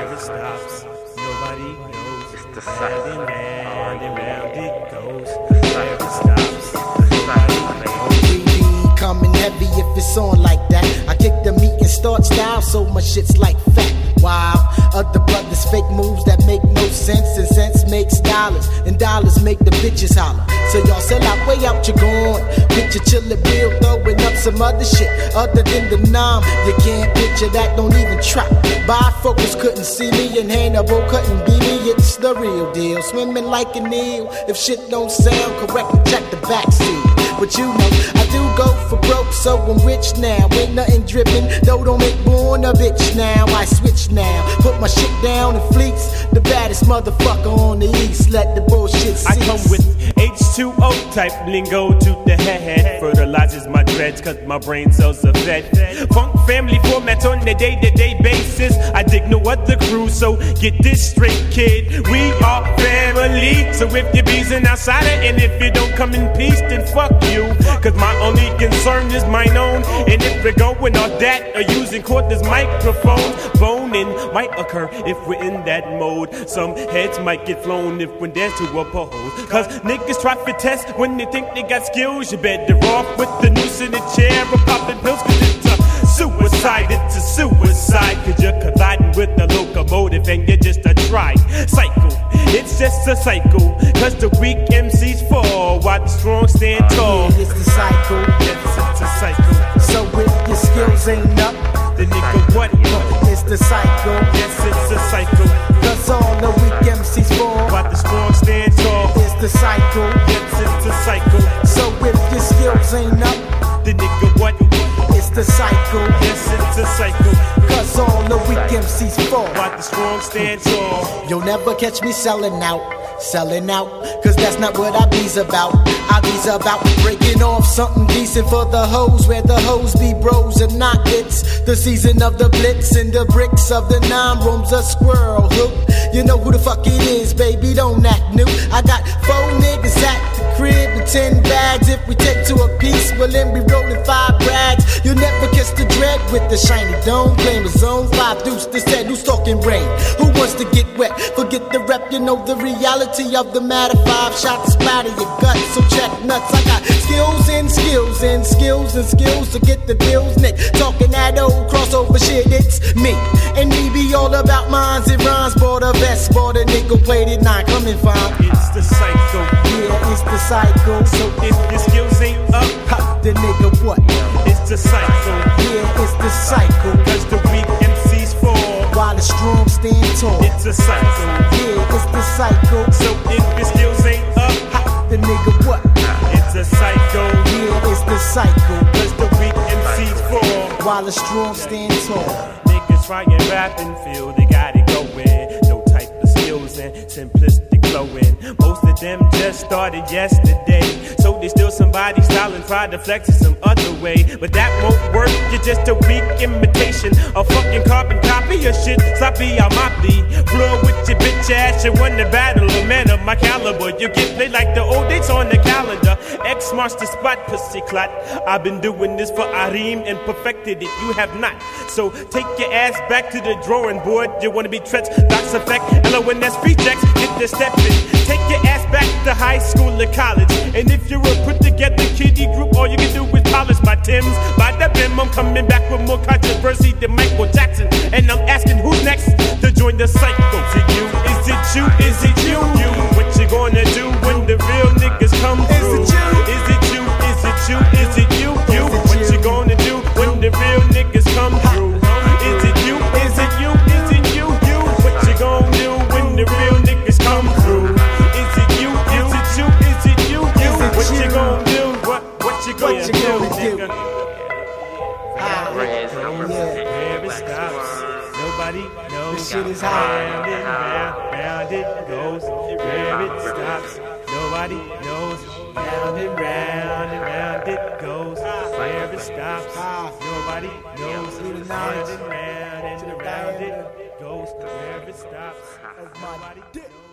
Where it stops, nobody knows. It's the Round and cycle. round and round it goes. Where it stops, nobody knows. 3D coming heavy if it's on like that. I kick the meat and start style, so my shit's like fat. Wow, other brothers fake moves that make no sense, and sense makes dollars, and dollars make the bitches holler. So y'all sell out, way out, you're gone. Picture chillin' bill, throwing up some other shit other than the nom. You can't picture that, don't even try. Bifocals couldn't see me, and Hannibal couldn't be me. It's the real deal, swimming like an eel. If shit don't sound correct, check the backseat. But you know, I do go for broke, so I'm rich now. Ain't nothing drippin', though don't make born a bitch now. I switch now, put my shit down in fleets. The baddest motherfucker on the east, let the bullshit cease. I come with H2O type lingo to the head. Fertilizes my dreads cause my brain cells are fed. Funk family formats on a day-to-day basis. I dig no other crew, so get this straight, kid. We are family, so if you're beezing outsider, and if you don't come in peace, then fuck you. Cause my only concern is mine own. And if we're going off that or using cordless microphones, boning might occur if we're in that mode. Some heads might get flown if when there's two opposed. Cause niggas try for tests when they think they got skills. You better off with the noose in the chair or popping pills. Cause it's a suicide, it's a suicide. Cause you're colliding with the locomotive and you're just a tri-cycle. It's just a cycle. Cause the weak MCs fall while the strong stand tall. Yeah, it's the cycle. Yes, it's a cycle. So if your skills ain't up, The nigga what? it's the cycle. Yes, it's a cycle. Cause all the weak MCs fall, While the strong stand tall. it's the cycle. Yes, it's a cycle. So if your skills ain't up, The nigga what? it's the cycle. Yes, it's a cycle. Cause all the weak MCs fall. While the strong stand tall. You'll never catch me selling out. Cause that's not what I be's about. I be's about breaking off something decent for the hoes, where the hoes be bros and not it's the season of the blitz and the bricks of the nine rooms a squirrel hoop. You know who the fuck it is, baby, don't act new. I got 4 niggas at the crib with 10 bags. If we take 2 apiece, well then we rollin' 5 brags. You'll never kiss the dread with the shiny dome. Blame his own 5 deuce that said who's talking rain. Who wants to get wet? Forget the rep, you know the reality of the matter. 5 shots splatter your gut, so check nuts. I got skills and skills and skills and skills to get the bills, Nick. Talking that old crossover shit, it's me. And me be all about mines and rhymes. Bought a vest, bought a nickel plated 9, coming fine. It's the cycle. Yeah, it's the cycle. So if your skills ain't up, Ha, the nigga what? it's the cycle. Yeah, it's the cycle. Cause the weak MCs fall. While the strong stand tall. It's a cycle. Yeah, it's the cycle. So if your skills ain't up, Ha, the nigga what? it's a cycle. Yeah, it's the cycle. Cause the weak MCs fall. While the strong stand tall. Niggas try and rap and feel they got it going. No type of skills and simplistic flowing. Most of them just started yesterday. So there's still somebody styling, try to flex it some other way. But that won't work, you're just a weak imitation. A fucking carbon copy of shit, sloppy, I'm moppy. Floor with your bitch ass, you won the battle. A man of my caliber, you get played like the old dates on the calendar. X marks the spot, pussy clot. I've been doing this for Arim and perfected it, you have not. So take your ass back to the drawing board. You wanna be Tretz, Docs Effect, LONS rejects, get the step in. Take your ass back to high school or college. And if you're a put together kiddie group, all you can do is polish my Timbs. By the bim, I'm coming back with more controversy than Michael Jackson. And I'm asking who's next to join the cycle. Is it you? Is it you? Is it you? You? What you gonna do when the real niggas come through? Is it you? Is it you? Is it you? You? What you gonna do when the real niggas come through? Is it you? Is it you? Is it you? You? What you gonna do when the real niggas come through? Is it you? Is it you? Is it you? You? What you gonna do? What you gonna do, nigga? Where it stops, nobody knows. This shit is high. Round and round it goes. Where it stops, nobody knows. Round and round it goes. Where it stops, nobody knows. Round and round it goes. Where it stops, nobody knows.